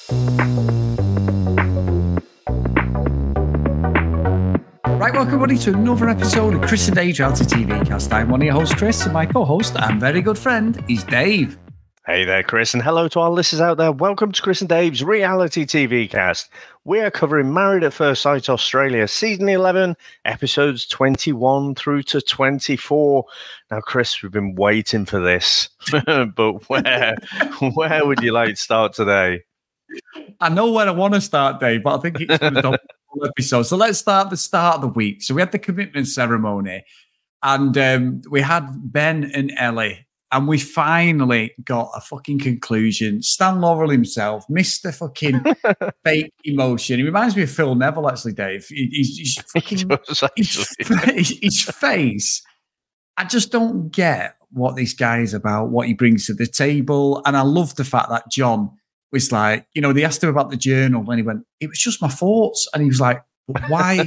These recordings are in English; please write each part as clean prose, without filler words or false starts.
Right, welcome everybody to another episode of Chris and Dave's Reality TV Cast. I'm one of your hosts, Chris, and my co-host and very good friend is Dave. Hey there, Chris, and hello to our listeners out there. Welcome to Chris and Dave's Reality TV Cast. We are covering Married at First Sight Australia, Season 11, Episodes 21 through to 24. Now, Chris, we've been waiting for this, but where would you like to start today? I know where I want to start, Dave, but I think it's going to be a episode. So let's start the start of the week. So we had the commitment ceremony, and we had Ben and Ellie. And we finally got a fucking conclusion. Stan Laurel himself, Mr. fucking fake emotion. He reminds me of Phil Neville, actually, Dave. He's fucking, his face. I just don't get what this guy is about, what he brings to the table. And I love the fact that John was like, you know, they asked him about the journal and he went, it was just my thoughts. And he was like, why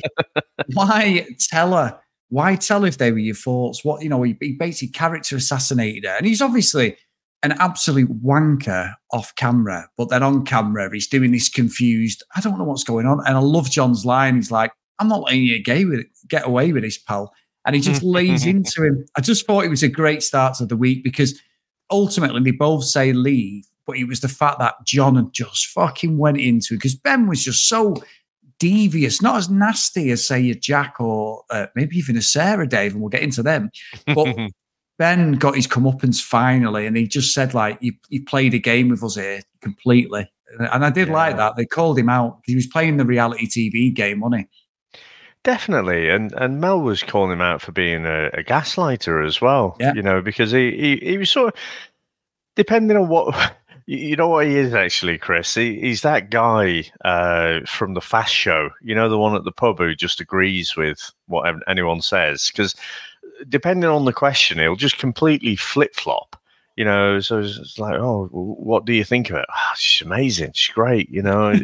tell her? Why tell if they were your thoughts? What, you know, he basically character assassinated her. And he's obviously an absolute wanker off camera, but then on camera, he's doing this confused, I don't know what's going on. And I love John's line. He's like, I'm not letting you get away with this, pal. And he just lays into him. I just thought it was a great start to the week because ultimately they both say leave, but it was the fact that John had just fucking went into it because Ben was just so devious, not as nasty as, say, a Jack or maybe even a Sarah, Dave, and we'll get into them. But Ben got his comeuppance finally, and he just said, like, you played a game with us here completely. And I did like that. They called him out. He was playing the reality TV game, wasn't he? Definitely. And Mel was calling him out for being a gaslighter as well, you know, because he was sort of, depending on what... You know what he is, actually, Chris? He's that guy from the Fast Show, you know, the one at the pub who just agrees with what anyone says. Because depending on the question, he'll just completely flip-flop, you know. So it's like, oh, what do you think of it? Oh, she's amazing. She's great, you know.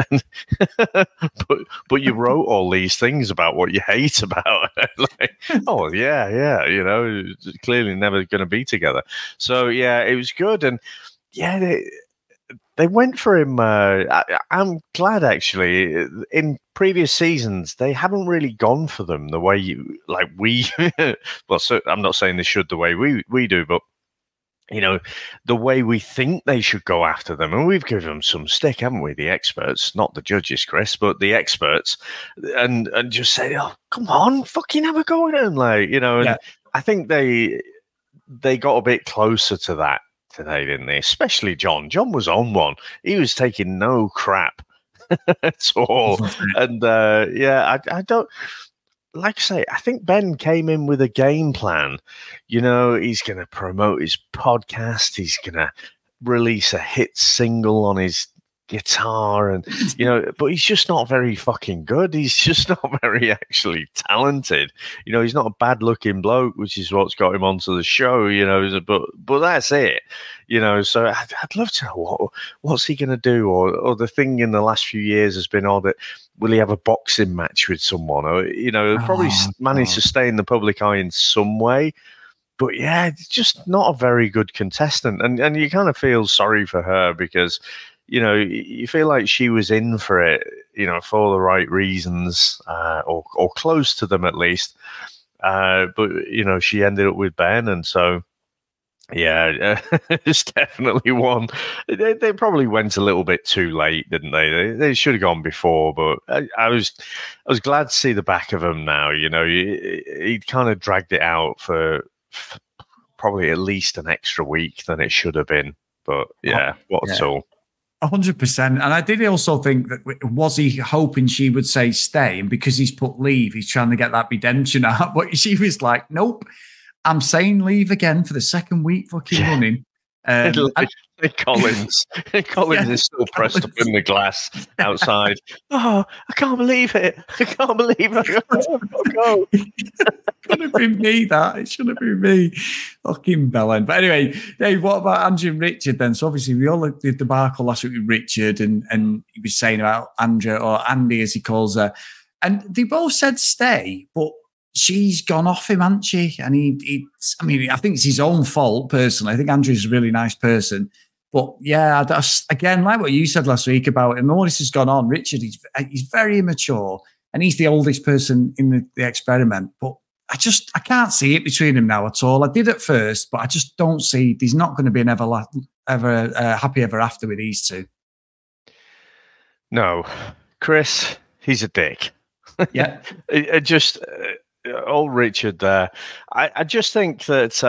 but you wrote all these things about what you hate about her. Like, oh, yeah, you know, clearly never going to be together. So, yeah, it was good. And yeah, they went for him. I'm glad, actually. In previous seasons, they haven't really gone for them the way we. Well, so I'm not saying they should the way we do, but you know, the way we think they should go after them, and we've given them some stick, haven't we? The experts, not the judges, Chris, but the experts, and just say, "Oh, come on, fucking have a go at them," like, you know. And I think they got a bit closer to that today, didn't they? Especially John. John was on one. He was taking no crap at all. And I don't, like I say, I think Ben came in with a game plan. You know, he's going to promote his podcast. He's going to release a hit single on his guitar, and you know, but he's just not very fucking good. He's just not very actually talented. You know, he's not a bad looking bloke, which is what's got him onto the show, you know, but that's it, you know. So I'd love to know what's he going to do, or the thing in the last few years has been all that, will he have a boxing match with someone, or, you know, probably manage to stay in the public eye in some way. But yeah, it's just not a very good contestant, and you kind of feel sorry for her because, you know, you feel like she was in for it, you know, for the right reasons, or close to them at least. But, you know, she ended up with Ben. And so, yeah, it's definitely one. They probably went a little bit too late, didn't they? They should have gone before. But I was glad to see the back of him now. You know, he kind of dragged it out for probably at least an extra week than it should have been. But, yeah, what's all. 100%. And I did also think that, was he hoping she would say stay? And because he's put leave, he's trying to get that redemption out. But she was like, nope, I'm saying leave again for the second week fucking running. Collins is still pressed up in the glass outside. Oh, I can't believe it. I can't believe it. Oh, could have been me, that. It should have been me. Fucking bellend. But anyway, Dave, what about Andrew and Richard then? So obviously we all did the debacle last week with Richard, and he was saying about Andrea, or Andy as he calls her. And they both said stay, but she's gone off him, hasn't she? And I mean, I think it's his own fault, personally. I think Andrew's a really nice person. But yeah, that's again like what you said last week about him. All this has gone on. Richard, he's very immature, and he's the oldest person in the experiment. But I can't see it between him now at all. I did at first, but I just don't see. There's not going to be an ever happy ever after with these two. No, Chris, he's a dick. Yeah, old Richard there. I just think that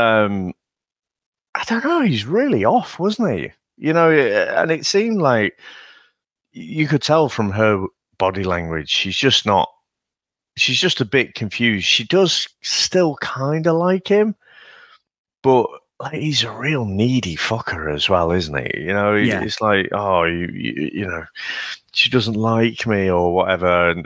I don't know. He's really off, wasn't he? And it seemed like you could tell from her body language. She's just not. She's just a bit confused. She does still kind of like him, but like he's a real needy fucker as well, isn't he? It's like, oh, you know, she doesn't like me or whatever. And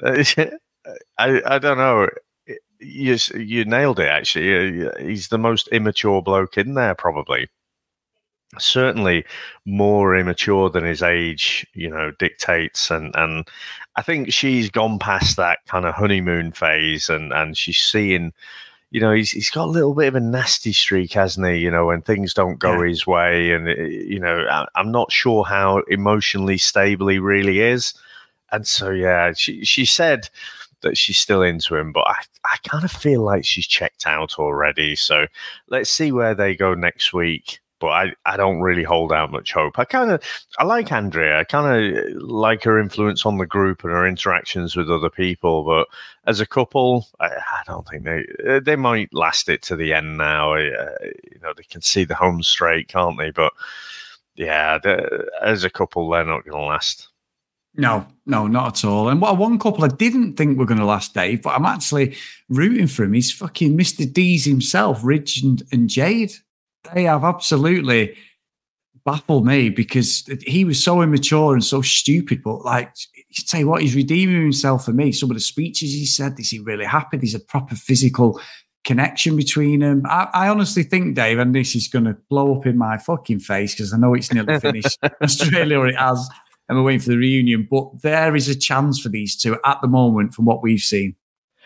I don't know. You nailed it. Actually, he's the most immature bloke in there, probably. Certainly more immature than his age, dictates. And I think she's gone past that kind of honeymoon phase, and she's seeing, he's got a little bit of a nasty streak, hasn't he? When things don't go his way, and I'm not sure how emotionally stable he really is. And so, yeah, she said that she's still into him, but I kind of feel like she's checked out already. So let's see where they go next week. But I don't really hold out much hope. I like Andrea. I kind of like her influence on the group and her interactions with other people. But as a couple, I don't think they might last it to the end now. They can see the home straight, can't they? But yeah, as a couple, they're not going to last. No, not at all. And one couple I didn't think were going to last, Dave, but I'm actually rooting for him. He's fucking Mr. D's himself, Ridge and Jade. They have absolutely baffled me because he was so immature and so stupid. But like, you tell you what, he's redeeming himself for me. Some of the speeches he said, is he really happy? There's a proper physical connection between them. I honestly think, Dave, and this is going to blow up in my fucking face because I know it's nearly finished Australia, or it has, and we're waiting for the reunion. But there is a chance for these two at the moment from what we've seen.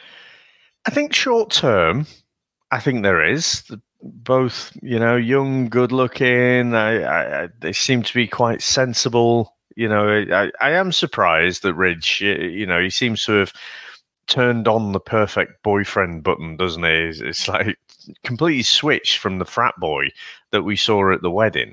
I think short term, I think there is. Both, young, good looking. They seem to be quite sensible. I am surprised that Ridge, he seems to have turned on the perfect boyfriend button, doesn't he? It's like completely switched from the frat boy that we saw at the wedding.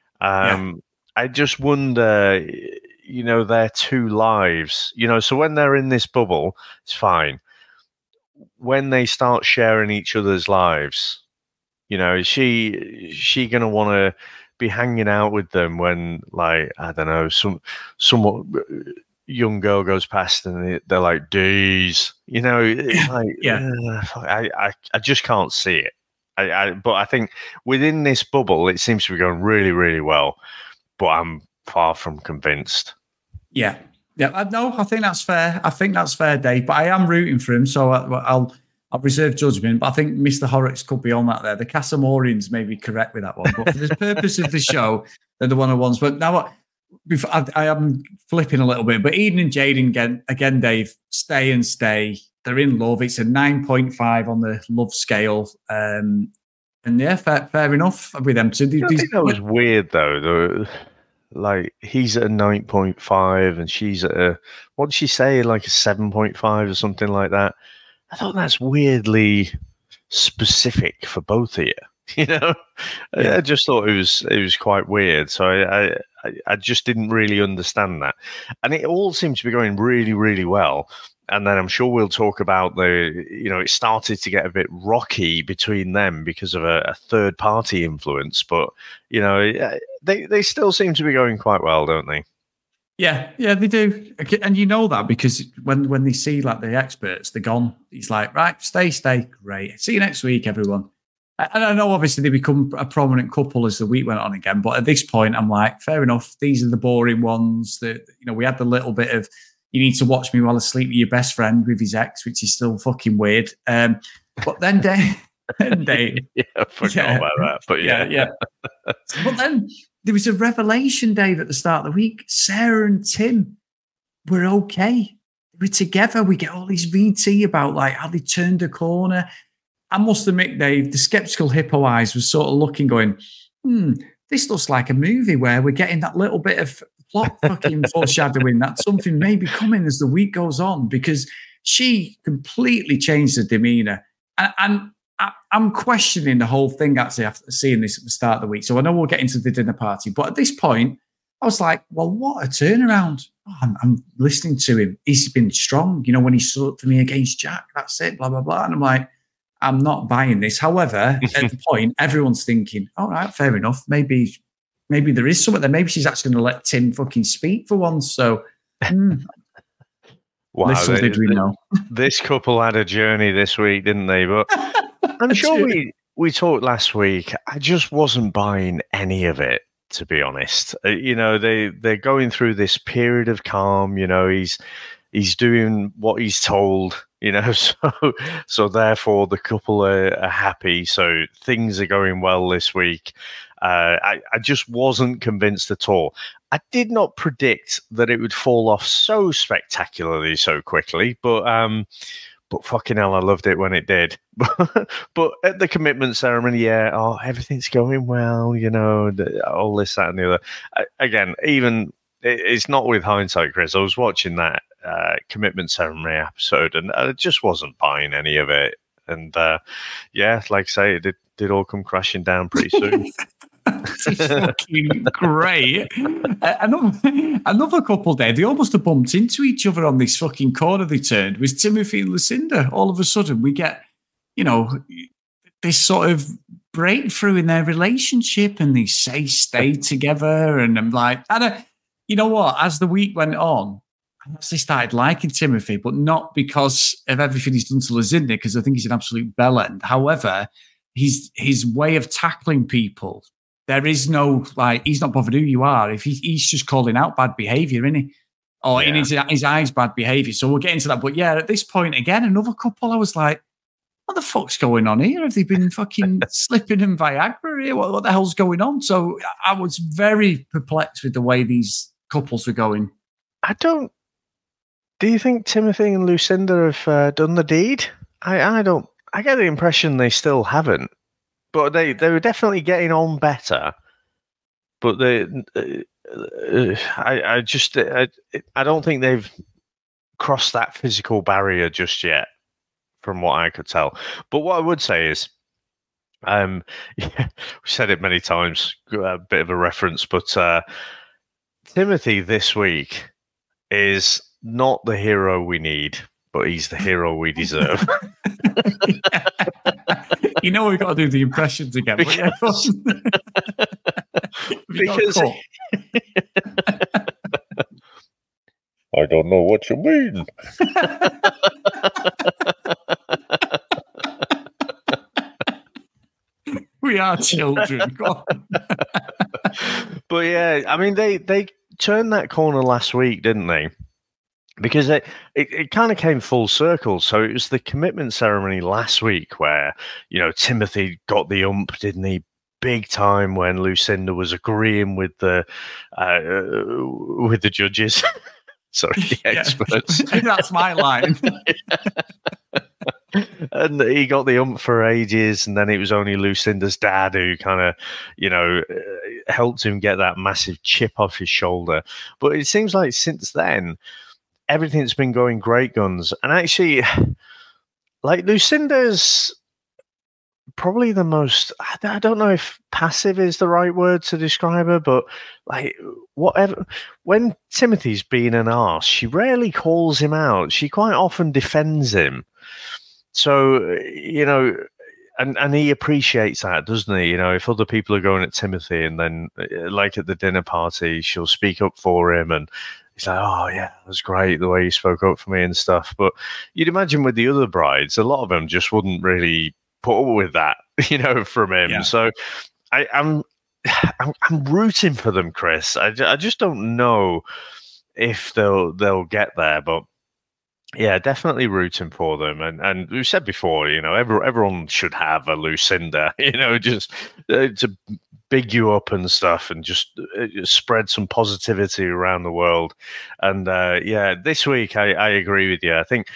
I just wonder, their two lives, so when they're in this bubble, it's fine. When they start sharing each other's lives, is she going to want to be hanging out with them when, like, I don't know, some young girl goes past and they're like, D's, it's like, I just can't see it. But I think within this bubble, it seems to be going really, really well, but I'm far from convinced. Yeah. No, I think that's fair. Dave, but I am rooting for him. So I'll reserve judgment, but I think Mr. Horrocks could be on that there. The Casamorians may be correct with that one, but for the purpose of the show, they're the ones. But now I am flipping a little bit, but Eden and Jaden again, Dave, stay. They're in love. It's a 9.5 on the love scale. And yeah, fair enough with them. So I think that was weird though. Like he's at a 9.5 and she's at what did she say? Like a 7.5 or something like that. I thought that's weirdly specific for both of you. I just thought it was quite weird. So I just didn't really understand that, and it all seemed to be going really, really well. And then I'm sure we'll talk about it started to get a bit rocky between them because of a third party influence. But they still seem to be going quite well, don't they? Yeah, they do. And you know that because when they see like the experts, they're gone. He's like, right, stay. Great. See you next week, everyone. And I know obviously they become a prominent couple as the week went on again. But at this point, I'm like, fair enough. These are the boring ones that, we had the little bit of, you need to watch me while asleep with your best friend with his ex, which is still fucking weird. But then Dave. I forgot about that. But yeah. But then there was a revelation, Dave, at the start of the week. Sarah and Tim were okay. We're together. We get all these VT about like how they turned a corner. I must admit, Dave, the skeptical hippo eyes was sort of looking, going, this looks like a movie where we're getting that little bit of plot fucking foreshadowing that something may be coming as the week goes on, because she completely changed her demeanor. And I'm questioning the whole thing actually after seeing this at the start of the week. So I know we'll get into the dinner party, but at this point, I was like, well, what a turnaround. Oh, I'm listening to him. He's been strong. You know, when he stood up for me against Jack, that's it, blah, blah, blah. And I'm like, I'm not buying this. However, at the point, everyone's thinking, all right, fair enough. Maybe there is something there. Maybe she's actually going to let Tim fucking speak for once. So, wow, little did we know. This couple had a journey this week, didn't they? But I'm sure we talked last week. I just wasn't buying any of it, to be honest. You know, they're going through this period of calm. You know, he's doing what he's told. You know, so therefore the couple are happy. So things are going well this week. I just wasn't convinced at all. I did not predict that it would fall off so spectacularly so quickly, but fucking hell, I loved it when it did. But at the commitment ceremony, everything's going well, you know, all this, that, and the other. Again, even it's not with hindsight, Chris. I was watching that commitment ceremony episode, and I just wasn't buying any of it. And like I say, it did all come crashing down pretty soon. It's fucking great. Another couple there, they almost have bumped into each other on this fucking corner they turned, was Timothy and Lucinda. All of a sudden, we get, you know, this sort of breakthrough in their relationship, and they say stay together. And I'm like, you know what? As the week went on, I actually started liking Timothy, but not because of everything he's done to Lucinda, because I think he's an absolute bellend. However, his way of tackling people, there is no, like, he's not bothered who you are. If he's just calling out bad behavior, isn't he? Or in his eyes, bad behavior. So we'll get into that. But yeah, at this point, again, another couple, I was like, what the fuck's going on here? Have they been fucking slipping in Viagra here? What the hell's going on? So I was very perplexed with the way these couples were going. Do you think Timothy and Lucinda have done the deed? I don't. I get the impression they still haven't, but they were definitely getting on better. But I don't think they've crossed that physical barrier just yet, from what I could tell. But what I would say is, we said it many times, a bit of a reference, but Timothy this week is not the hero we need, but he's the hero we deserve. You know, we've got to do the impressions again. Because I don't know what you mean. We are children. But yeah, I mean, they turned that corner last week, didn't they? Because it kind of came full circle. So it was the commitment ceremony last week where, you know, Timothy got the ump, didn't he? Big time, when Lucinda was agreeing with the judges. Sorry, the experts. That's my line. And he got the ump for ages, and then it was only Lucinda's dad who kind of, you know, helped him get that massive chip off his shoulder. But it seems like since then, everything's been going great guns. And actually, like, Lucinda's probably the most, I don't know if passive is the right word to describe her, but like, whatever, when Timothy's being an arse, she rarely calls him out. She quite often defends him. So, you know, and he appreciates that, doesn't he? You know, if other people are going at Timothy, and then, like at the dinner party, she'll speak up for him, and he's like, oh, yeah, that was great the way you spoke up for me and stuff. But you'd imagine with the other brides, a lot of them just wouldn't really put up with that, you know, from him. Yeah. So I'm rooting for them, Chris. I just don't know if they'll get there, but yeah, definitely rooting for them. And we said before, you know, everyone should have a Lucinda, you know, just to big you up and stuff, and just spread some positivity around the world. And yeah, this week I agree with you. I think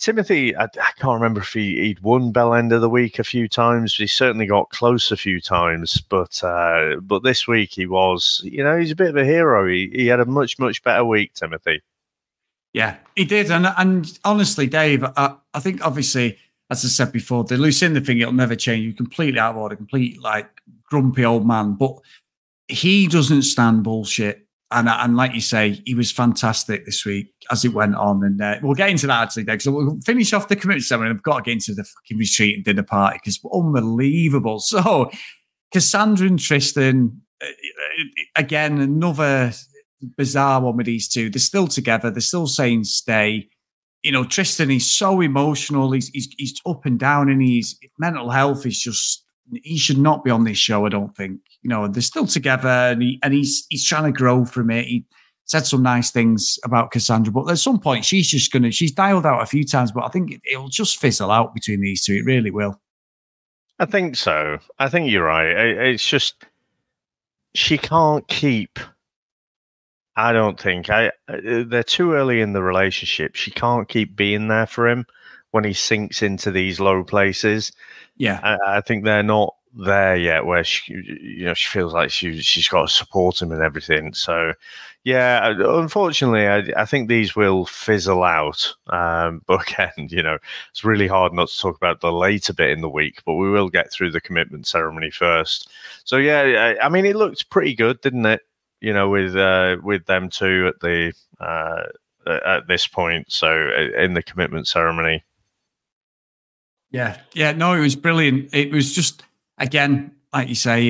Timothy, I can't remember if he'd won Bell End of the Week a few times. He certainly got close a few times, but this week he was, he's a bit of a hero. He had a much, much better week, Timothy. Yeah, he did. And honestly, Dave, I think obviously, as I said before, the Lucinda thing, it'll never change. You're completely out of order, complete like grumpy old man. But he doesn't stand bullshit. And like you say, he was fantastic this week as it went on. And we'll get into that actually, Dave. So we'll finish off the commitment ceremony. I've got to get into the fucking retreat and dinner party because unbelievable. So Cassandra and Tristan, again, another bizarre one with these two. They're still together. They're still saying stay. Tristan, he's so emotional. He's up and down, and his mental health is just, he should not be on this show, I don't think. They're still together, and he's trying to grow from it. He said some nice things about Cassandra, but at some point she's dialed out a few times, but I think it'll just fizzle out between these two. It really will. I think so. I think you're right. It's just, she can't keep, I don't think. They're too early in the relationship. She can't keep being there for him when he sinks into these low places. Yeah. I think they're not there yet where she feels like she's got to support him and everything. So, yeah, unfortunately, I think these will fizzle out. But again, it's really hard not to talk about the later bit in the week, but we will get through the commitment ceremony first. So, yeah, I mean, it looked pretty good, didn't it? With them two at the at this point. So in the commitment ceremony. Yeah. No, it was brilliant. It was just, again, like you say,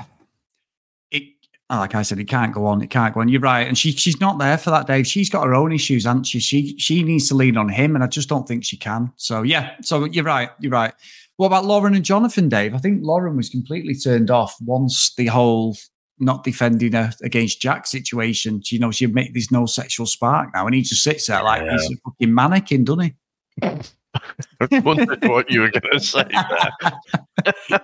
like I said, it can't go on. It can't go on. You're right, and she's not there for that, Dave. She's got her own issues, hasn't she? She needs to lean on him, and I just don't think she can. So yeah. So you're right. What about Lauren and Jonathan, Dave? I think Lauren was completely turned off once the whole not defending her against Jack situation. She admitted there's no sexual spark now, and he just sits there like he's a fucking mannequin, doesn't he? I wondered what you were going to say there.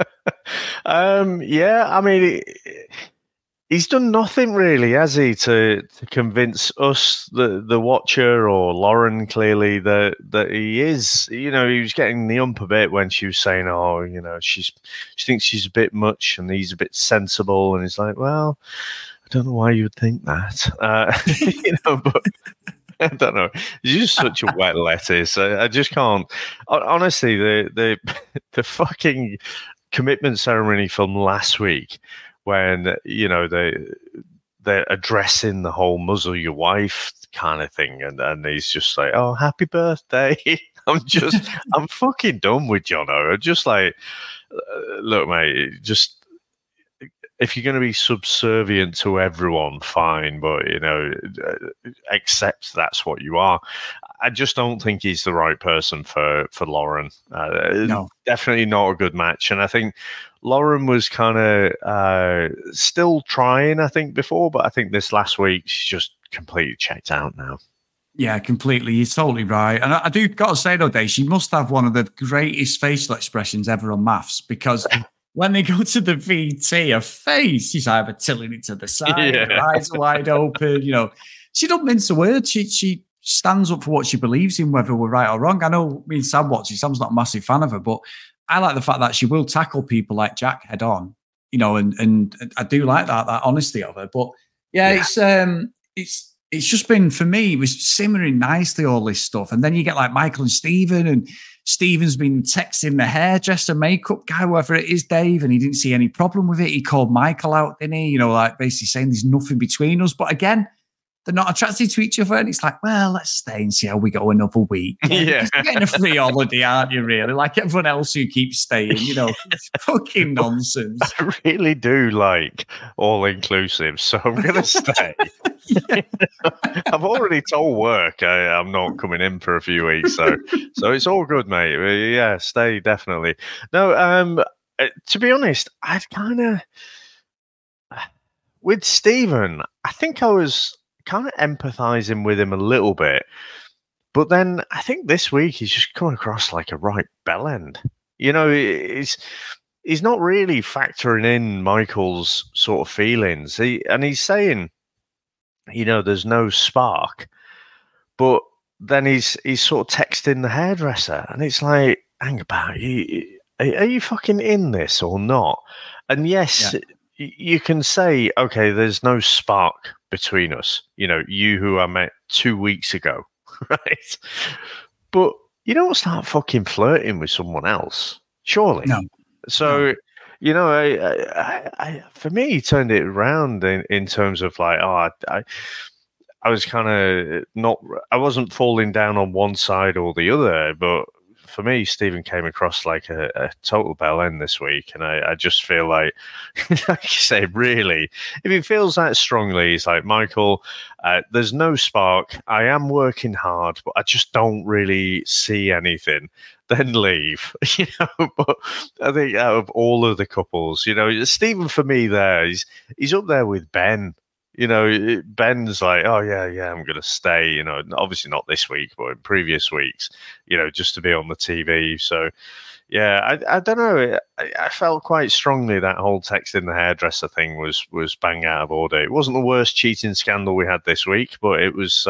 Yeah, I mean, he's done nothing really, has he, to convince us, the watcher, or Lauren, clearly, that he is. He was getting the ump a bit when she was saying, she thinks she's a bit much and he's a bit sensible, and he's like, well, I don't know why you would think that, but I don't know. It's just such a wet lettuce. I just can't. Honestly, the fucking commitment ceremony from last week, when they're addressing the whole muzzle your wife kind of thing, and he's just like, oh, happy birthday. I'm fucking done with Jono. I'm just like, look, mate, just, if you're going to be subservient to everyone, fine, but accept that's what you are. I just don't think he's the right person for Lauren. No, definitely not a good match. And I think Lauren was kind of still trying, I think, before, but I think this last week she's just completely checked out now. Yeah, completely. You're totally right. And I do got to say, though, Dave, she must have one of the greatest facial expressions ever on Maths, because when they go to the VT, her face, she's either tilting it to the side, her eyes are wide open. She don't mince a word. She stands up for what she believes in, whether we're right or wrong. I know me and Sam watch it. Sam's not a massive fan of her, but I like the fact that she will tackle people like Jack head on, and I do like that honesty of her. But it's just been, for me, it was simmering nicely, all this stuff. And then you get like Michael and Stephen, and Stephen's been texting the hairdresser, makeup guy, whatever it is, Dave, and he didn't see any problem with it. He called Michael out, didn't he? Like basically saying there's nothing between us. But again, they're not attracted to each other. And it's like, well, let's stay and see how we go another week. You're getting a free holiday, aren't you, really? Like everyone else who keeps staying, it's fucking nonsense. I really do like all-inclusive, so I'm going to stay. I've already told work I'm not coming in for a few weeks, so it's all good, mate. Yeah, stay, definitely. No, to be honest, I've kind of, with Stephen, I think I was kind of empathizing with him a little bit, but then I think this week he's just come across like a right bellend. He's not really factoring in Michael's sort of feelings. He's saying, there's no spark, but then he's sort of texting the hairdresser, and it's like, hang about, are you fucking in this or not? And yes, you can say, okay, there's no spark between us. You know, you who I met 2 weeks ago, right? But you don't start fucking flirting with someone else, surely. No. So, you know, I for me, he turned it around in terms of like, I was kind of I wasn't falling down on one side or the other, but for me, Stephen came across like a total bell end this week. And I just feel like you say, really, if he feels that strongly, he's like, Michael, there's no spark. I am working hard, but I just don't really see anything. Then leave, you know. But I think out of all of the couples, you know, Stephen for me there, he's up there with Ben. You know, Ben's like, oh, yeah, I'm going to stay, you know, obviously not this week, but in previous weeks, you know, just to be on the TV. So, yeah, I don't know. I felt quite strongly that whole texting the hairdresser thing was bang out of order. It wasn't the worst cheating scandal we had this week, but it was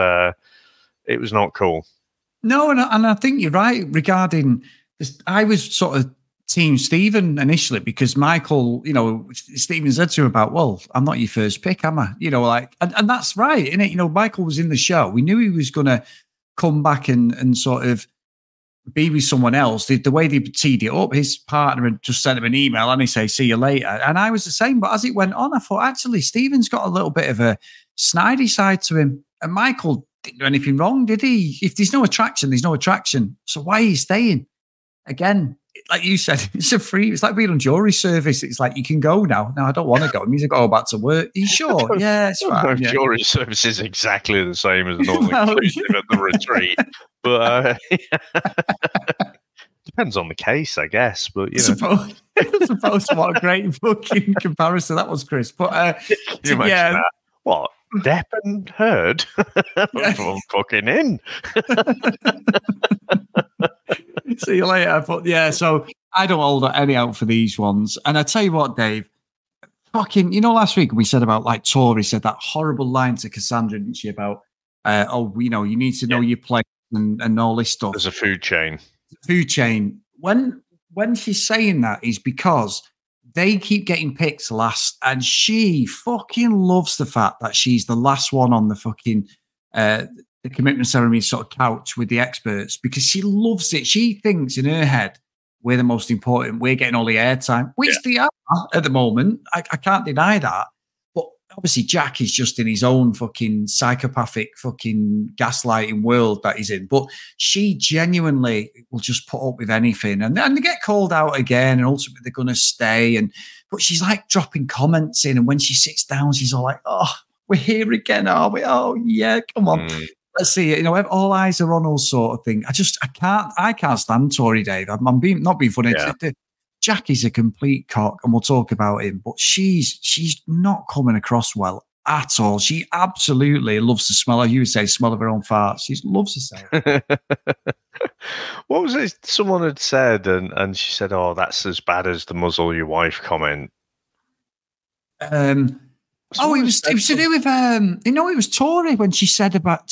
not cool. No, and I think you're right regarding this. I was sort of Team Stephen initially because Michael, you know, Stephen said to him about, well, I'm not your first pick, am I? You know, like, and that's right, isn't it? You know, Michael was in the show. We knew he was going to come back and sort of be with someone else. The way they teed it up, his partner had just sent him an email and he said, see you later. And I was the same. But as it went on, I thought, actually, Stephen's got a little bit of a snidey side to him. And Michael didn't do anything wrong, did he? If there's no attraction, there's no attraction. So why are you staying? Again, like you said, it's like being on jury service. It's like, you can go now. No, I don't want to go. It means I go back to work. Are you sure? Yeah, it's fine. Yeah. Jury service is exactly the same as normal inclusive at the retreat. But depends on the case, I guess. But, you know. I suppose what a great fucking comparison that was, Chris. But, that? What? Depp and Heard? I'm fucking in. See you later. But yeah, so I don't hold any out for these ones. And I tell you what, Dave, fucking, you know, last week we said about like Tori said that horrible line to Cassandra, didn't she, about, you know, you need to know your place and all this stuff. There's a food chain. Food chain. When she's saying that is because they keep getting picked last, and she fucking loves the fact that she's the last one on the fucking the commitment ceremony sort of couch with the experts because she loves it. She thinks in her head we're the most important. We're getting all the airtime, which they are at the moment. I can't deny that. But obviously, Jack is just in his own fucking psychopathic fucking gaslighting world that he's in. But she genuinely will just put up with anything. And they get called out again, and ultimately they're going to stay. But she's like dropping comments in. And when she sits down, she's all like, oh, we're here again, are we? Oh, yeah, come on. Let's see it. You know, all eyes are on us, sort of thing. I can't stand Tori, Dave. I'm not being funny. Yeah. Jack is a complete cock, and we'll talk about him. But she's not coming across well at all. She absolutely loves the smell. You would say, smell of her own farts. She loves to say it. What was it? Someone had said, and she said, "Oh, that's as bad as the muzzle your wife comment." It was to do with it was Tori when she said about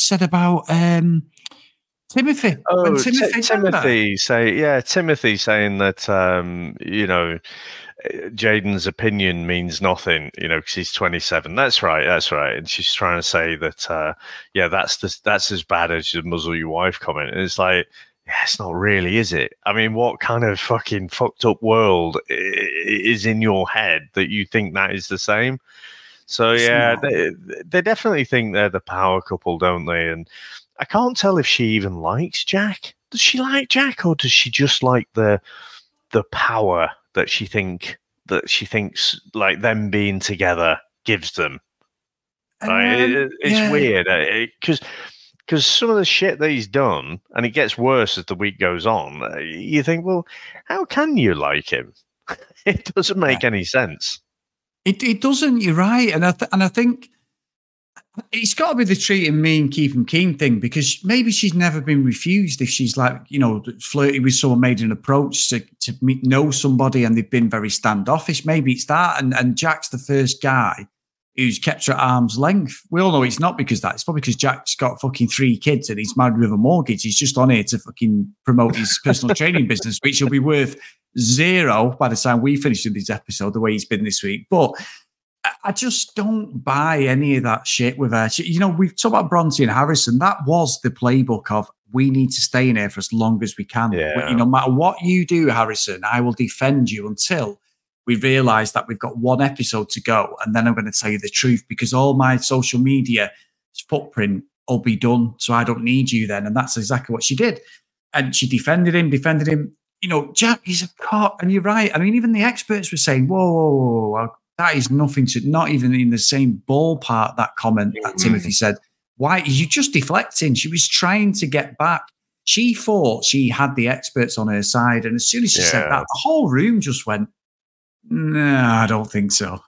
Timothy. Oh, Timothy Timothy saying that you know, Jaden's opinion means nothing, you know, because he's 27. That's right. And she's trying to say that that's as bad as the muzzle your wife comment. And it's like, yeah, it's not really, is it? I mean, what kind of fucking fucked up world is in your head that you think that is the same? So, yeah, they definitely think they're the power couple, don't they? And I can't tell if she even likes Jack. Does she like Jack, or does she just like the power that she thinks like them being together gives them? It's weird because some of the shit that he's done, and it gets worse as the week goes on. You think, well, how can you like him? It doesn't make any sense. It doesn't. You're right, and I think it's got to be the treat him mean, keep him keen thing, because maybe she's never been refused if she's like, you know, flirty with someone, made an approach to know somebody, and they've been very standoffish. Maybe it's that, and Jack's the first guy who's kept her at arm's length. We all know it's not because that. It's probably because Jack's got fucking 3 kids and he's married with a mortgage. He's just on here to fucking promote his personal training business, which will be worth 0 by the time we finish with this episode, the way he's been this week. But I just don't buy any of that shit with her. You know, we've talked about Bronte and Harrison. That was the playbook of, we need to stay in here for as long as we can. Yeah. No matter what you do, Harrison, I will defend you until we realise that we've got 1 episode to go, and then I'm going to tell you the truth, because all my social media footprint will be done, so I don't need you then. And that's exactly what she did. And she defended him. You know, Jack, he's a cop, and you're right. I mean, even the experts were saying, whoa, that is nothing to, not even in the same ballpark, that comment that Timothy said. Why? You're just deflecting. She was trying to get back. She thought she had the experts on her side. And as soon as she said that, the whole room just went, no, I don't think so.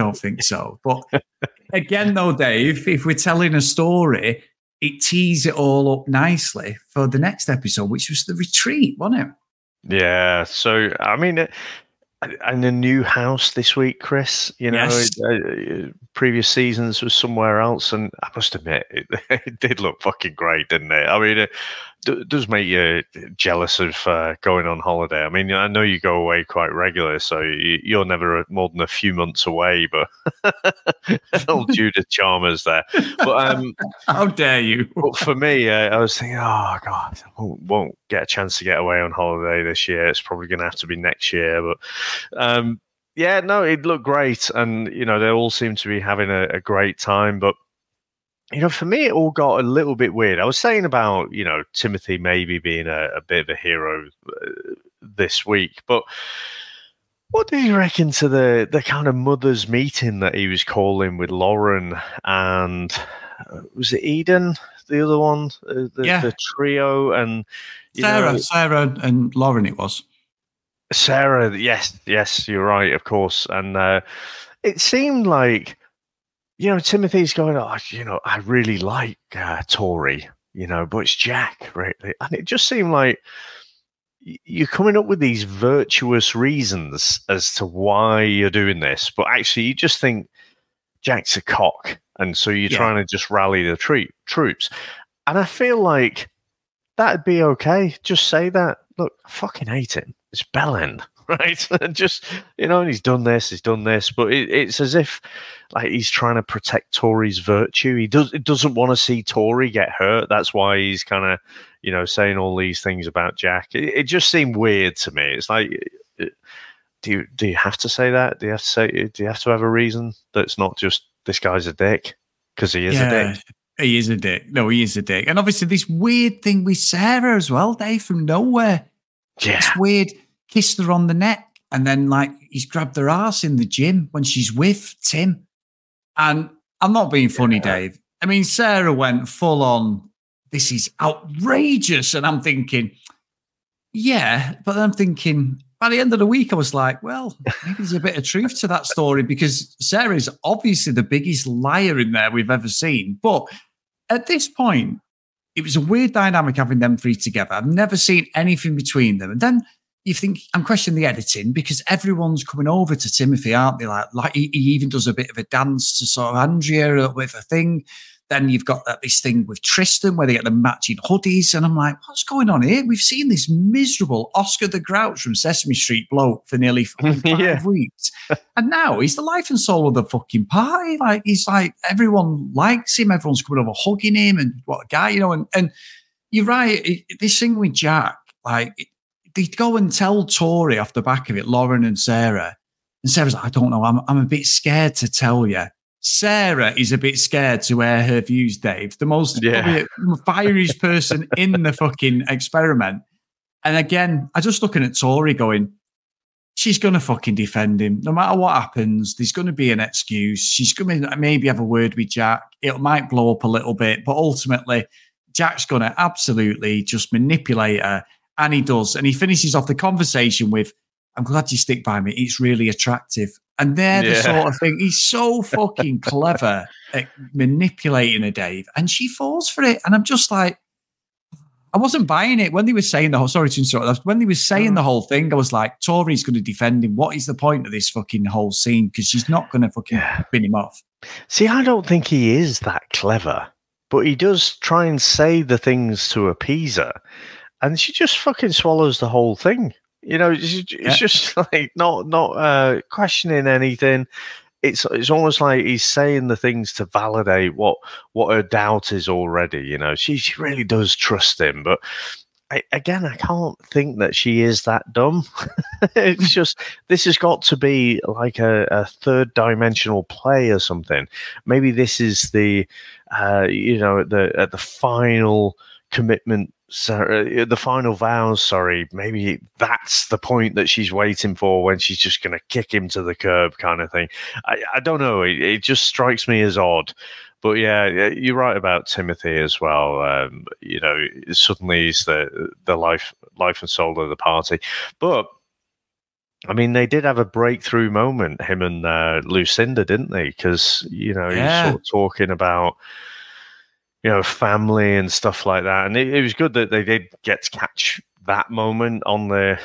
But again, though, Dave, if we're telling a story, it tees it all up nicely for the next episode, which was the retreat, wasn't it? Yeah. So, I mean, and a new house this week, Chris. You know, Yes. Previous seasons was somewhere else, and I must admit, it did look fucking great, didn't it? I mean, it does make you jealous of going on holiday. I mean, I know you go away quite regularly, so you're never more than a few months away. But old Judith Chalmers there. But how dare you? But for me, I was thinking, oh god, I won't get a chance to get away on holiday this year. It's probably going to have to be next year. But yeah, no, it looked great, and you know, they all seem to be having a great time. But you know, for me, it all got a little bit weird. I was saying about, you know, Timothy maybe being a bit of a hero this week, but what do you reckon to the kind of mothers' meeting that he was calling with Lauren and was it Eden, the other one, the trio, and Sarah and Lauren? It was Sarah. Yes, you're right, of course. And it seemed like, you know, Timothy's going, oh, you know, I really like Tori, you know, but it's Jack, really. And it just seemed like you're coming up with these virtuous reasons as to why you're doing this, but actually you just think Jack's a cock, and so you're trying to just rally the troops. And I feel like that'd be okay. Just say that. Look, I fucking hate him. It's Bellend. Right, just, you know, and he's done this, but it's as if like he's trying to protect Tori's virtue. He doesn't want to see Tori get hurt. That's why he's kind of, you know, saying all these things about Jack. It just seemed weird to me. It's like, do you have to say that? Do you have to have a reason that's not just this guy's a dick? Because he is a dick. He is a dick. No, he is a dick. And obviously this weird thing with Sarah as well, Dave, from nowhere. Yeah, it's weird. Kissed her on the neck, and then like he's grabbed her ass in the gym when she's with Tim. And I'm not being funny, Dave. I mean, Sarah went full on, this is outrageous. And I'm thinking, yeah, but I'm thinking by the end of the week, I was like, well, maybe there's a bit of truth to that story, because Sarah's obviously the biggest liar in there we've ever seen. But at this point, it was a weird dynamic having them 3 together. I've never seen anything between them. And then you think, I'm questioning the editing, because everyone's coming over to Timothy, aren't they? Like he even does a bit of a dance to sort of Andrea with a thing. Then you've got this thing with Tristan where they get the matching hoodies. And I'm like, what's going on here? We've seen this miserable Oscar the Grouch from Sesame Street bloke for nearly 5 weeks. And now he's the life and soul of the fucking party. Like, he's like, everyone likes him. Everyone's coming over hugging him, and what a guy, you know. And you're right. This thing with Jack, like, they go and tell Tori off the back of it, Lauren and Sarah. And Sarah's like, I don't know, I'm a bit scared to tell you. Sarah is a bit scared to air her views, Dave. The most fieriest person in the fucking experiment. And again, I just looking at Tori going, she's going to fucking defend him. No matter what happens, there's going to be an excuse. She's going to maybe have a word with Jack. It might blow up a little bit, but ultimately, Jack's going to absolutely just manipulate her. And he does. And he finishes off the conversation with, I'm glad you stick by me. It's really attractive. And they're the sort of thing. He's so fucking clever at manipulating her, Dave. And she falls for it. And I'm just like, I wasn't buying it when they were saying the whole. Sorry to interrupt. When they were saying the whole thing, I was like, Tori's going to defend him. What is the point of this fucking whole scene? Because she's not going to fucking spin him off. See, I don't think he is that clever, but he does try and say the things to appease her, and she just fucking swallows the whole thing. You know, it's just like not questioning anything. It's almost like he's saying the things to validate what her doubt is already. You know, she really does trust him, but I can't think that she is that dumb. It's just this has got to be like a third dimensional play or something. Maybe this is the at the final commitment. The final vows, sorry, maybe that's the point that she's waiting for when she's just going to kick him to the curb kind of thing. I don't know. It just strikes me as odd. But yeah, you're right about Timothy as well. Suddenly he's the life and soul of the party. But I mean, they did have a breakthrough moment, him and Lucinda, didn't they? Because he's sort of talking about family and stuff like that, and it was good that they did get to catch that moment on the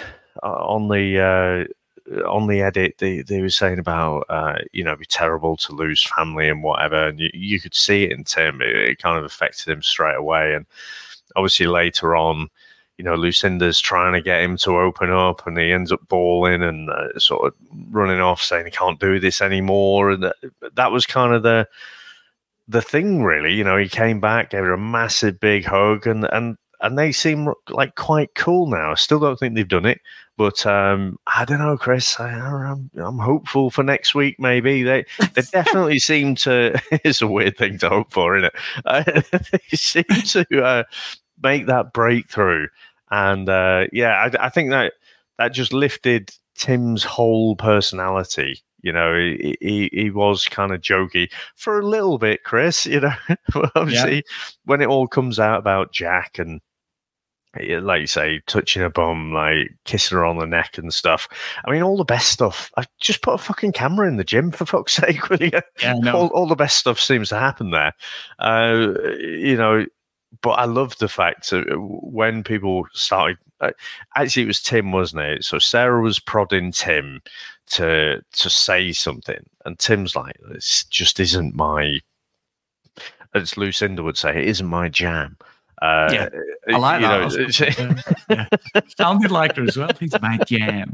edit. They were saying about it'd be terrible to lose family and whatever, and you could see it in Tim. It kind of affected him straight away, and obviously later on, Lucinda's trying to get him to open up, and he ends up bawling and sort of running off, saying he can't do this anymore, and that was kind of the thing, really. He came back, gave her a massive big hug, and they seem like quite cool now. I still don't think they've done it, but I don't know, Chris. I'm hopeful for next week. Maybe they definitely seem to. It's a weird thing to hope for, isn't it? They seem to make that breakthrough, and I think that just lifted Tim's whole personality. He was kind of jokey for a little bit, Chris. Obviously, when it all comes out about Jack and, like you say, touching her bum, like kissing her on the neck and stuff. I mean, all the best stuff. I just put a fucking camera in the gym, for fuck's sake, will you? Yeah, no. All the best stuff seems to happen there. But I love the fact that when people started. Actually, it was Tim, wasn't it? So Sarah was prodding Tim to say something, and Tim's like, "This just isn't my." As Lucinda would say, "It isn't my jam." I like that. Sounded like her as well. It's my jam.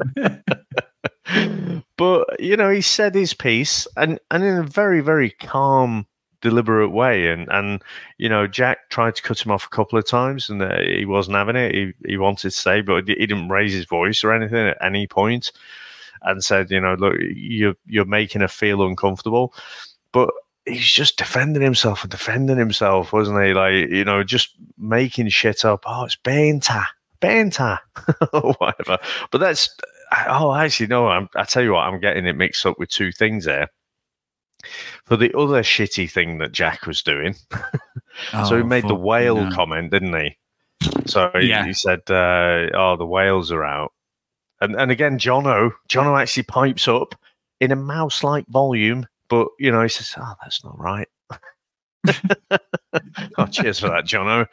But he said his piece, and in a very, very calm, deliberate way, and Jack tried to cut him off a couple of times, and he wasn't having it. He wanted to say, but he didn't raise his voice or anything at any point, and said, look, you're making her feel uncomfortable. But he's just defending himself, wasn't he? Like, just making shit up. Oh, it's banter, or whatever. But that's actually no. I tell you what, I'm getting it mixed up with two things there. For the other shitty thing that Jack was doing. So he made the whale comment, didn't he? So he said, the whales are out. And again, Jono actually pipes up in a mouse-like volume, but, he says, that's not right. Cheers for that, Jono.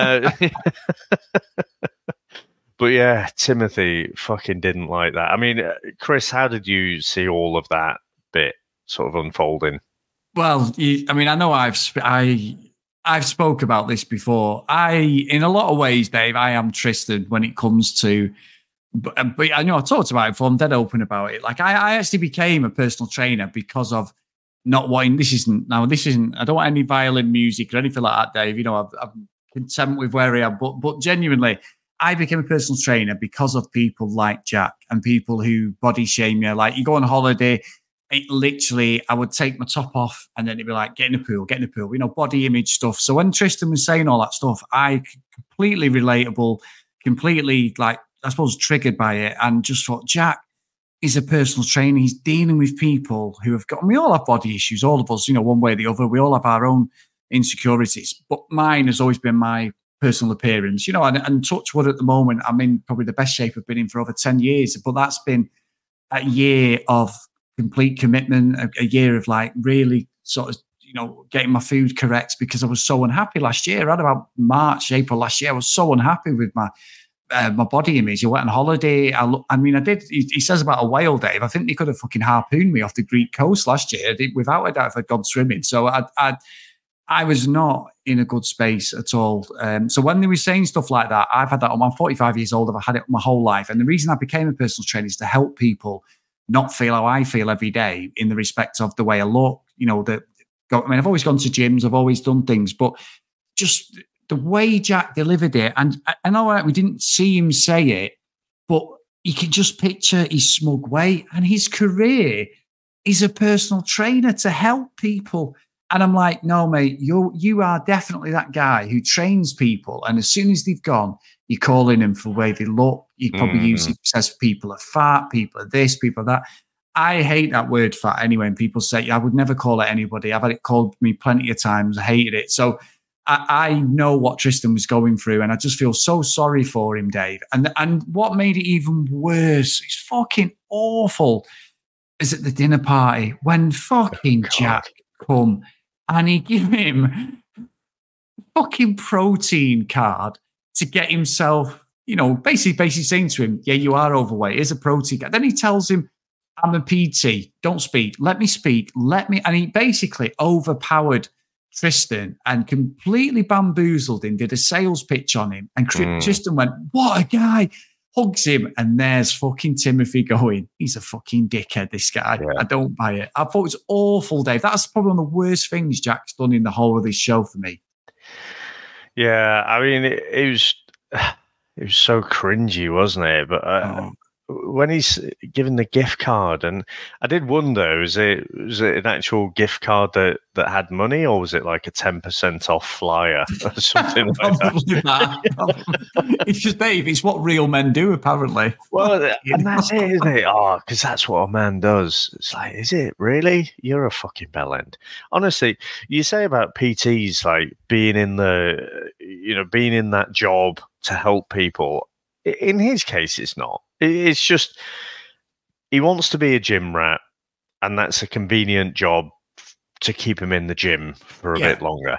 But yeah, Timothy fucking didn't like that. I mean, Chris, how did you see all of that bit sort of unfolding? Well, I know I've spoke about this before. In a lot of ways, Dave, I am Tristan when it comes to, but I know I talked about it before. I'm dead open about it. Like I actually became a personal trainer because of not wanting. This isn't. I don't want any violin music or anything like that, Dave. I'm content with where I am. But genuinely, I became a personal trainer because of people like Jack and people who body shame you. Like you go on holiday. It literally, I would take my top off and then it'd be like, get in the pool, body image stuff. So when Tristan was saying all that stuff, I completely relatable, completely like, I suppose, triggered by it, and just thought, Jack is a personal trainer. He's dealing with people who have got, and we all have body issues, all of us, one way or the other. We all have our own insecurities, but mine has always been my personal appearance, and touch wood at the moment, I'm in probably the best shape I've been in for over 10 years, but that's been a year of complete commitment, a year of like really sort of getting my food correct because I was so unhappy last year. Around about March, April last year, I was so unhappy with my body image. I went on holiday. I did. He says about a whale, Dave. I think they could have fucking harpooned me off the Greek coast last year, without a doubt, if I'd gone swimming. So I was not in a good space at all. So when they were saying stuff like that, I've had that. I'm 45 years old. I've had it my whole life. And the reason I became a personal trainer is to help people not feel how I feel every day in the respect of the way I look. I've always gone to gyms. I've always done things, but just the way Jack delivered it, and all right, we didn't see him say it, but you can just picture his smug way. And his career is a personal trainer to help people. And I'm like, no, mate, you are definitely that guy who trains people. And as soon as they've gone, you're calling them for the way they look. You probably use it, says people are fat, people are this, people are that. I hate that word fat anyway. And people say, I would never call it anybody. I've had it called me plenty of times. I hated it. So I know what Tristan was going through, and I just feel so sorry for him, Dave. And what made it even worse, it's fucking awful, is at the dinner party when fucking Jack come and he give him a fucking protein card to get himself, basically saying to him, yeah, you are overweight. Here's a protein card. Then he tells him, I'm a PT. Don't speak. Let me speak. And he basically overpowered Tristan and completely bamboozled him, did a sales pitch on him. And Tristan went, what a guy. Hugs him, and there's fucking Timothy going, he's a fucking dickhead, this guy. Yeah. I don't buy it. I thought it was awful, Dave. That's probably one of the worst things Jack's done in the whole of this show for me. Yeah, I mean, it was so cringy, wasn't it? But when he's given the gift card, and I did wonder, was it an actual gift card that had money, or was it like a 10% off flyer or something like that? It's just, Dave, it's what real men do, apparently. Well, and that's it, isn't it? Oh, because that's what a man does. It's like, is it really? You're a fucking bellend. Honestly, you say about PTs like being in that job to help people. In his case, it's not. It's just he wants to be a gym rat, and that's a convenient job to keep him in the gym for a bit longer.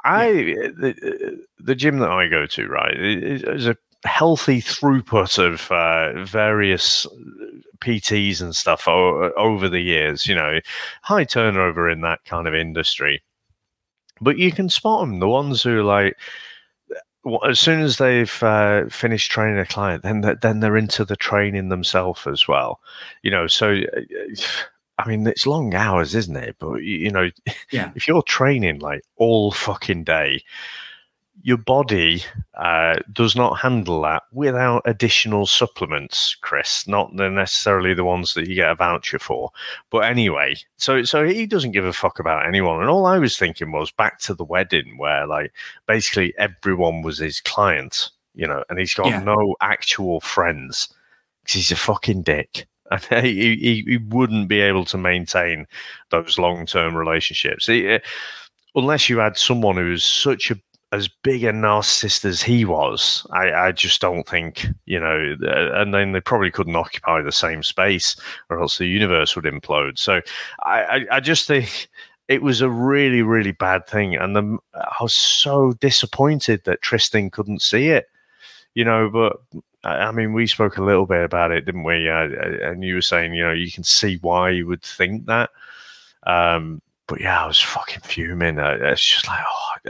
The gym that I go to, right, is a healthy throughput of various PTs and stuff over the years. High turnover in that kind of industry, but you can spot them. The ones who are like, as soon as they've finished training a client, then they're into the training themselves as well. So I mean, it's long hours, isn't it? But if you're training like all fucking day, your body does not handle that without additional supplements, Chris. Not necessarily the ones that you get a voucher for, but anyway. So he doesn't give a fuck about anyone. And all I was thinking was back to the wedding, where like basically everyone was his client, and he's got no actual friends because he's a fucking dick. And he wouldn't be able to maintain those long-term relationships unless you had someone who's as big a narcissist as he was. I just don't think, and then they probably couldn't occupy the same space, or else the universe would implode. So I just think it was a really, really bad thing. And I was so disappointed that Tristan couldn't see it, but I mean, we spoke a little bit about it, didn't we? And you were saying, you can see why you would think that. But yeah, I was fucking fuming. It's just like,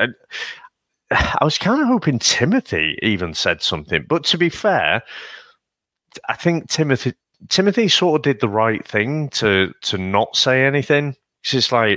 I was kind of hoping Timothy even said something. But to be fair, I think Timothy sort of did the right thing to not say anything. It's just like,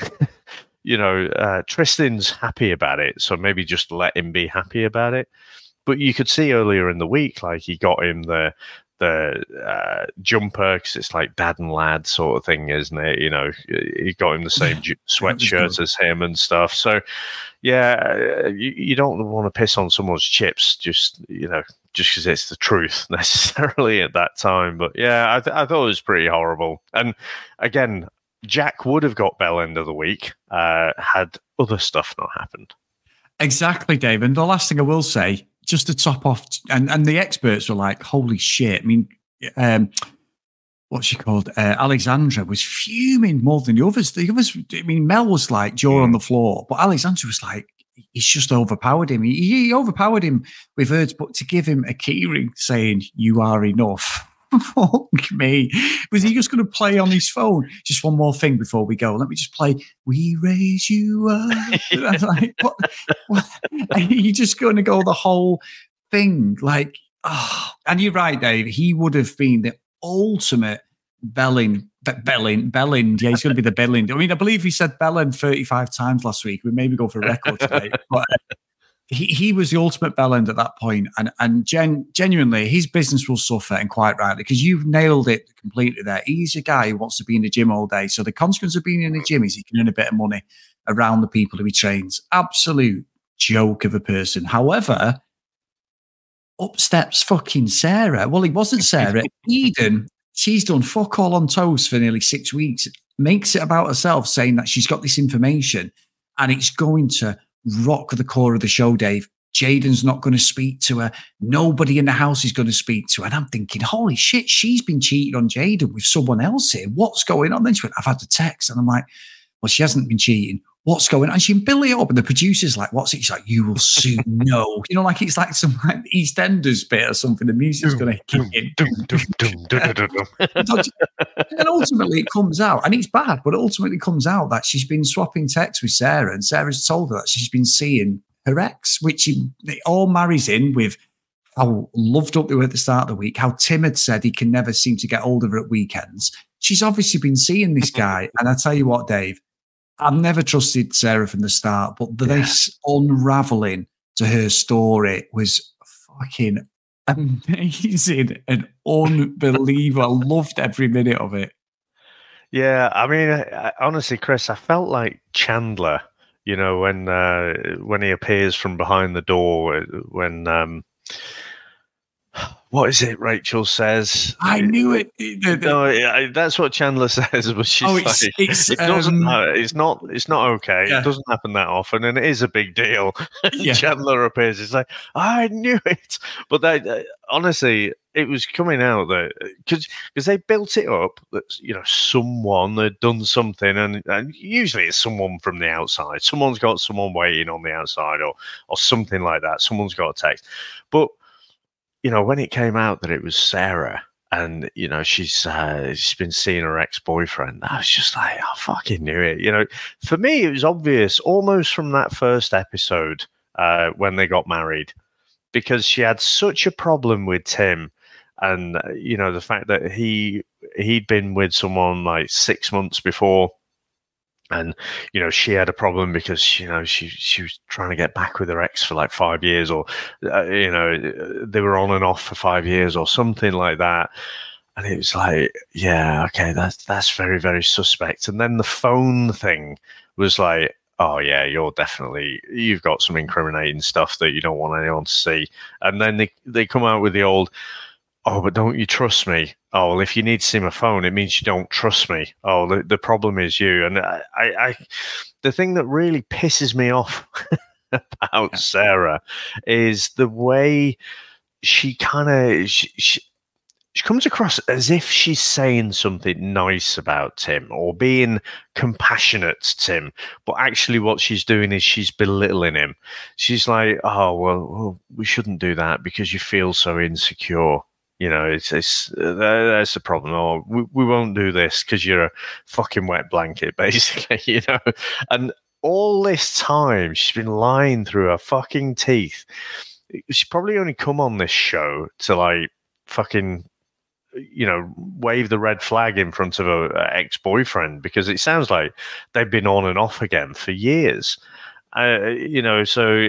Tristan's happy about it, so maybe just let him be happy about it. But you could see earlier in the week, like he got him the jumper, because it's like dad and lad sort of thing, isn't it? He got him the same sweatshirt as him and stuff. So yeah, you don't want to piss on someone's chips just because it's the truth necessarily at that time. But yeah, I thought it was pretty horrible. And again, Jack would have got bell end of the week had other stuff not happened. Exactly, Dave. And the last thing I will say, just to top off, and the experts were like, holy shit. I mean, what's she called? Alexandra was fuming more than the others. The others, I mean, Mel was like jaw on the floor, but Alexandra was like, he's just overpowered him. He overpowered him with words, but to give him a keyring saying, "You are enough." Fuck me. Was he just going to play on his phone? Just one more thing before we go. Let me just play "We Raise You Up." And I was like, what? Are you just going to go the whole thing? Like, oh. And you're right, Dave. He would have been the ultimate Belling. Yeah, he's going to be the Belling. I mean, I believe he said Bellin 35 times last week. We maybe go for a record today. But he was the ultimate bellend at that point, and genuinely, his business will suffer, and quite rightly, because you've nailed it completely there. He's a guy who wants to be in the gym all day, so the consequence of being in the gym is he can earn a bit of money around the people who he trains. Absolute joke of a person. However, up steps fucking Sarah. Well, it wasn't Sarah. Eden, she's done fuck all on toast for nearly 6 weeks, makes it about herself, saying that she's got this information, and it's going to rock the core of the show, Dave. Jaden's not going to speak to her. Nobody in the house is going to speak to her. And I'm thinking, holy shit, she's been cheating on Jaden with someone else here. What's going on? Then she went, I've had the text. And I'm like, well, she hasn't been cheating. What's going on? And she can build it up. And the producer's like, what's it? She's like, you will soon know. You know, like it's like some like EastEnders bit or something. The music's going to kick in. And ultimately it comes out, and it's bad, but it ultimately comes out that she's been swapping texts with Sarah, and Sarah's told her that she's been seeing her ex, which it all marries in with how loved up they were at the start of the week, how Tim had said he can never seem to get hold of her at weekends. She's obviously been seeing this guy. And I tell you what, Dave, I've never trusted Sarah from the start, but this unraveling to her story was fucking amazing and unbelievable. I loved every minute of it. Yeah, I mean, honestly, Chris, I felt like Chandler, you know, when he appears from behind the door, when what is it Rachel says? I knew it. No, that's what Chandler says, but she's like, it doesn't matter. It's not okay. Yeah. It doesn't happen that often, and it is a big deal. Yeah. Chandler appears. It's like, I knew it. But honestly, it was coming out that because they built it up that, you know, someone had done something, and usually it's someone from the outside. Someone's got someone waiting on the outside, or something like that. Someone's got a text, but you know, when it came out that it was Sarah, and you know she's been seeing her ex-boyfriend, I was just like, I fucking knew it. You know, for me, it was obvious almost from that first episode when they got married, because she had such a problem with Tim, and you know the fact that he'd been with someone like 6 months before. And, you know, she had a problem because, you know, she was trying to get back with her ex for like 5 years, or, you know, they were on and off for 5 years or something like that. And it was like, yeah, okay, that's very, very suspect. And then the phone thing was like, oh, yeah, you've got some incriminating stuff that you don't want anyone to see. And then they come out with the old, oh, but don't you trust me? Oh, well, if you need to see my phone, it means you don't trust me. Oh, the problem is you. And I the thing that really pisses me off about Sarah is the way she kind of she comes across as if she's saying something nice about Tim or being compassionate to Tim, but actually what she's doing is she's belittling him. She's like, oh, well, we shouldn't do that because you feel so insecure. You know, it's that's the problem. Oh, we won't do this because you're a fucking wet blanket, basically, you know. And all this time, she's been lying through her fucking teeth. She's probably only come on this show to, like, fucking, you know, wave the red flag in front of her ex-boyfriend, because it sounds like they've been on and off again for years. You know, so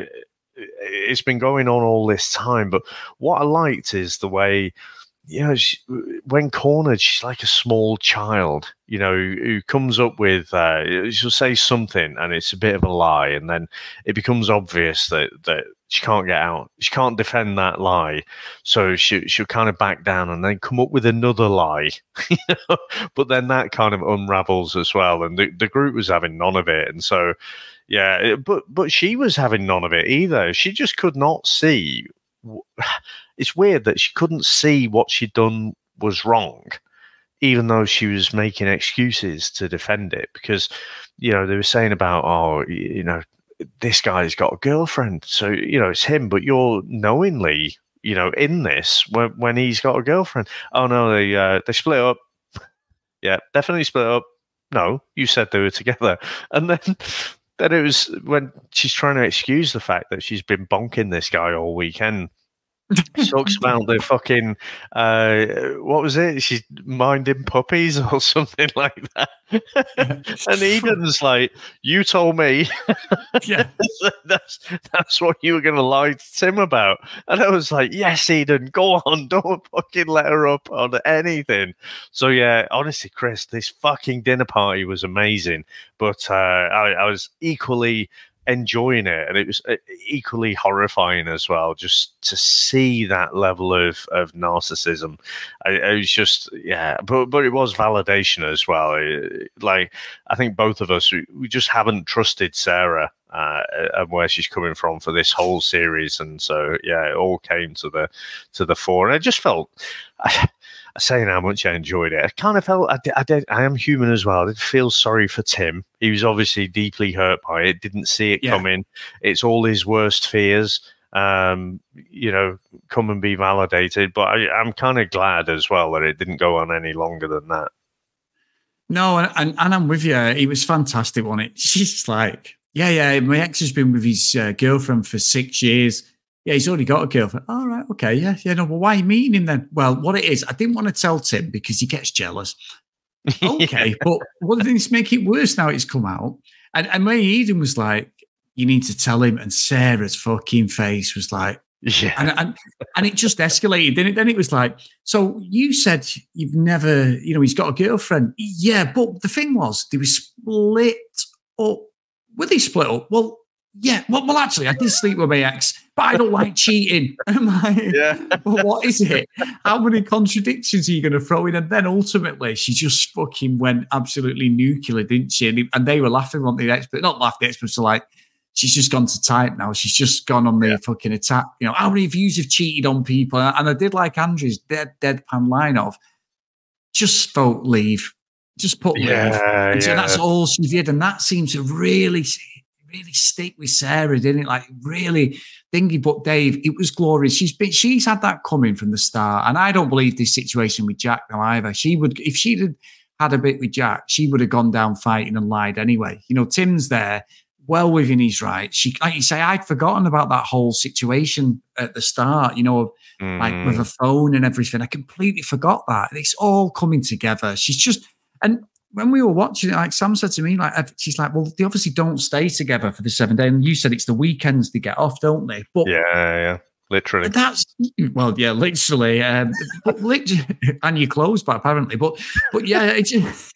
it's been going on all this time. But what I liked is the way, you know, when cornered, she's like a small child, you know, who comes up with, she'll say something and it's a bit of a lie. And then it becomes obvious that she can't get out. She can't defend that lie. So she'll kind of back down and then come up with another lie. You know? But then that kind of unravels as well. And the group was having none of it. And so, yeah, but she was having none of it either. She just could not see. It's weird that she couldn't see what she'd done was wrong. even though she was making excuses to defend it, because, you know, they were saying about, oh, you know, this guy's got a girlfriend, so, you know, it's him, but you're knowingly, you know, in this when he's got a girlfriend. Oh no, they split up. Yeah, definitely split up. No, you said they were together. And then it was when she's trying to excuse the fact that she's been bonking this guy all weekend. Talks about the fucking what was it? She's minding puppies or something like that. And Eden's like, "You told me, Yeah, that's what you were going to lie to Tim about." And I was like, "Yes, Eden, go on, don't fucking let her up on anything." So yeah, honestly, Chris, this fucking dinner party was amazing, but I was equally enjoying it, and it was equally horrifying as well, just to see that level of narcissism. I was just, yeah, but it was validation as well. Like, I think both of us, we just haven't trusted Sarah and where she's coming from for this whole series, and so yeah, it all came to the fore, and I just felt. Saying how much I enjoyed it, I kind of felt I am human as well. I did feel sorry for Tim. He was obviously deeply hurt by it, didn't see it coming. It's all his worst fears, you know, come and be validated. But I'm kind of glad as well that it didn't go on any longer than that. No, and I'm with you. It was fantastic, wasn't it? She's like, yeah, my ex has been with his girlfriend for 6 years. Yeah, he's already got a girlfriend. All right, okay, yeah. No, well, why are you meeting him then? Well, what it is, I didn't want to tell Tim because he gets jealous. Okay, but what did this make it worse now it's come out? And May Eden was like, you need to tell him. And Sarah's fucking face was like, yeah. And it just escalated. Then it was like, so you said you've never, you know, he's got a girlfriend. Yeah, but the thing was, they were split up. Were they split up? Well, yeah. Well, actually, I did sleep with my ex, but I don't like cheating. I'm like, well, what is it? How many contradictions are you going to throw in? And then ultimately, she just fucking went absolutely nuclear, didn't she? And they were laughing on the expert, not laughing, the experts are like, she's just gone to type now. She's just gone on the fucking attack. You know, how many views have cheated on people? And I did like Andrew's deadpan line of, just vote leave. Just put leave. And so that's all she did. And that seemed to really stick with Sarah, didn't it? Like really thingy. But Dave, it was glorious. She's had that coming from the start. And I don't believe this situation with Jack now either. She would, if she'd had a bit with Jack, she would have gone down fighting and lied anyway. You know, Tim's there, well within his rights. She, like you say, I'd forgotten about that whole situation at the start, you know, like with a phone and everything. I completely forgot that. It's all coming together. She's just, and when we were watching it, like Sam said to me, like, she's like, well, they obviously don't stay together for the 7 days. And you said it's the weekends they get off, don't they? But yeah. Literally. That's, well, yeah, literally. And your clothes back, apparently. But yeah, it's,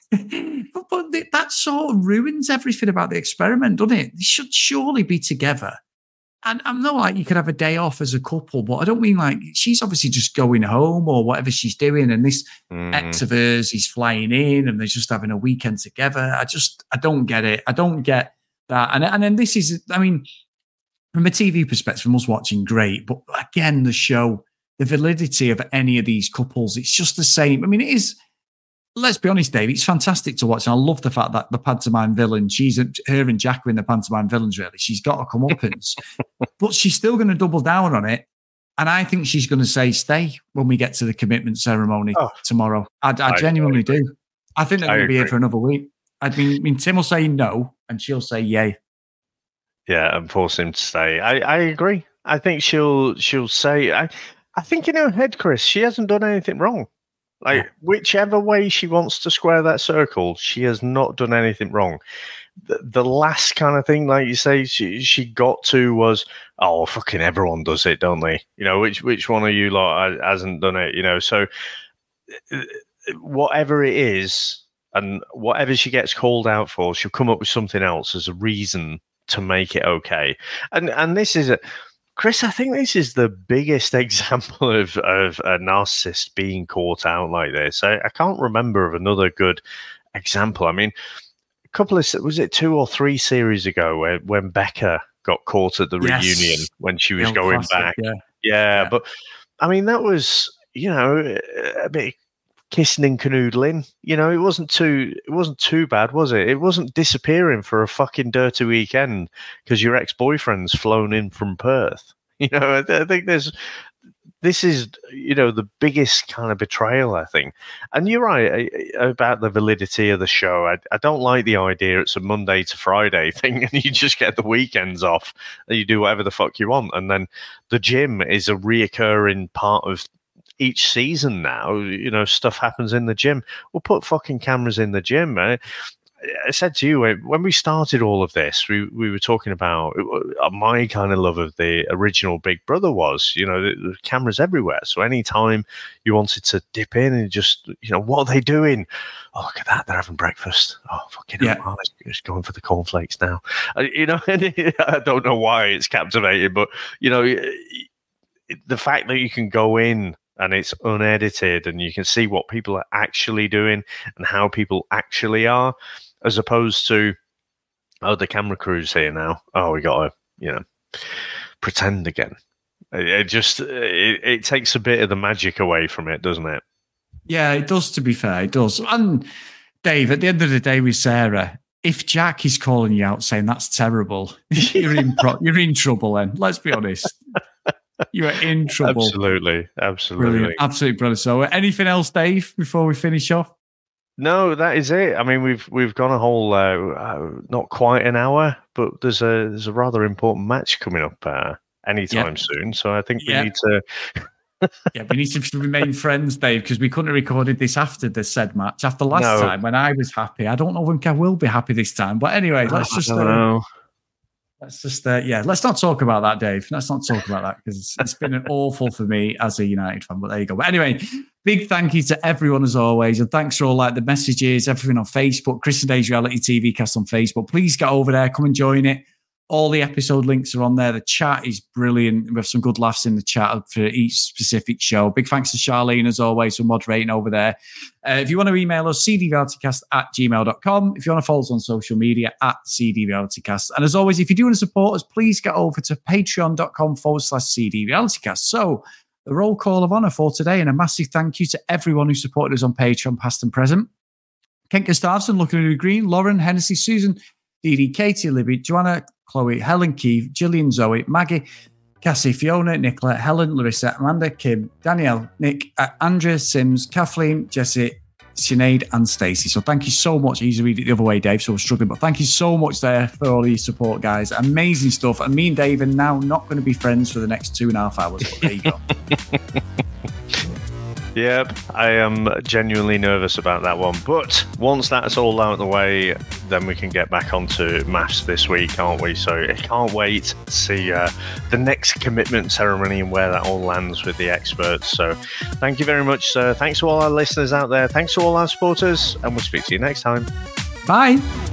but that sort of ruins everything about the experiment, doesn't it? They should surely be together. And I'm not like you could have a day off as a couple, but I don't mean like she's obviously just going home or whatever she's doing. And this ex of hers, he's flying in and they're just having a weekend together. I don't get it. I don't get that. And then this is, I mean, from a TV perspective, from us watching, great. But again, the show, the validity of any of these couples, it's just the same. I mean, it is, let's be honest, Dave, it's fantastic to watch. And I love the fact that the pantomime villain, her and Jack are in the pantomime villains, really. She's got a comeuppance, but she's still going to double down on it. And I think she's going to say, stay when we get to the commitment ceremony tomorrow. I genuinely do. I think they're going to be here for another week. I mean, Tim will say no, and she'll say yay. Yeah, and force him to stay. I agree. I think she'll say. I think in her head, Chris, she hasn't done anything wrong. Like whichever way she wants to square that circle, she has not done anything wrong. The last kind of thing, like you say, she got to was, oh, fucking everyone does it, don't they? You know, which one of you lot hasn't done it? You know, so whatever it is, and whatever she gets called out for, she'll come up with something else as a reason to make it okay. And this is Chris, I think this is the biggest example of a narcissist being caught out like this. I can't remember of another good example. I mean, a couple of, was it 2 or 3 series ago when Becca got caught at the reunion when she was going back? Yeah, but I mean, that was, you know, a bit kissing and canoodling. You know, it wasn't too bad, was it? It wasn't disappearing for a fucking dirty weekend because your ex-boyfriend's flown in from Perth. You know, I think this is, you know, the biggest kind of betrayal, I think. And you're right about the validity of the show. I don't like the idea it's a Monday to Friday thing and you just get the weekends off and you do whatever the fuck you want. And then the gym is a reoccurring part of each season now. You know, stuff happens in the gym. We'll put fucking cameras in the gym. I said to you when we started all of this, we were talking about my kind of love of the original Big Brother was, you know, the cameras everywhere. So anytime you wanted to dip in and just, you know, what are they doing? Oh, look at that, they're having breakfast. Oh, fucking hell, oh, it's going for the cornflakes now. You know, I don't know why it's captivating, but, you know, the fact that you can go in and it's unedited and you can see what people are actually doing and how people actually are, as opposed to, oh, the camera crew's here now. Oh, we got to, you know, pretend again. It takes a bit of the magic away from it, doesn't it? Yeah, it does, to be fair. It does. And Dave, at the end of the day with Sarah, if Jack is calling you out saying that's terrible, you're in trouble then. Let's be honest. You are in trouble. Absolutely. Brilliant. Absolutely brilliant. So anything else, Dave, before we finish off? No, that is it. I mean, we've gone a whole not quite an hour, but there's a rather important match coming up anytime soon. So I think we need to. We need to remain friends, Dave, because we couldn't have recorded this after the said match. After last time when I was happy, I don't know if I will be happy this time. But anyway, let's just. Let's not talk about that, Dave. Let's not talk about that because it's been an awful for me as a United fan. But there you go. But anyway, big thank you to everyone as always. And thanks for all the messages, everything on Facebook, Chris and Dave's Reality TV Cast on Facebook. Please get over there. Come and join it. All the episode links are on there. The chat is brilliant. We have some good laughs in the chat for each specific show. Big thanks to Charlene, as always, for moderating over there. If you want to email us, cdrealitycast@gmail.com. If you want to follow us on social media, @cdrealitycast. And as always, if you do want to support us, please get over to patreon.com/cdrealitycast. So the roll call of honour for today, and a massive thank you to everyone who supported us on Patreon, past and present. Kent Gustafson, Looking Green, Lauren, Hennessy, Susan, Dee Dee, Katie, Libby, Joanna, Chloe, Helen, Keith, Gillian, Zoe, Maggie, Cassie, Fiona, Nicola, Helen, Larissa, Amanda, Kim, Danielle, Nick, Andrea, Sims, Kathleen, Jessie, Sinead, and Stacey. So thank you so much. I usually read it the other way, Dave, so we're struggling. But thank you so much there for all your support, guys. Amazing stuff. And me and Dave are now not going to be friends for the next 2.5 hours. But there you go. Yep, I am genuinely nervous about that one. But once that's all out of the way, then we can get back onto MAFS this week, can't we? So I can't wait to see the next commitment ceremony and where that all lands with the experts. So thank you very much, sir. Thanks to all our listeners out there. Thanks to all our supporters. And we'll speak to you next time. Bye.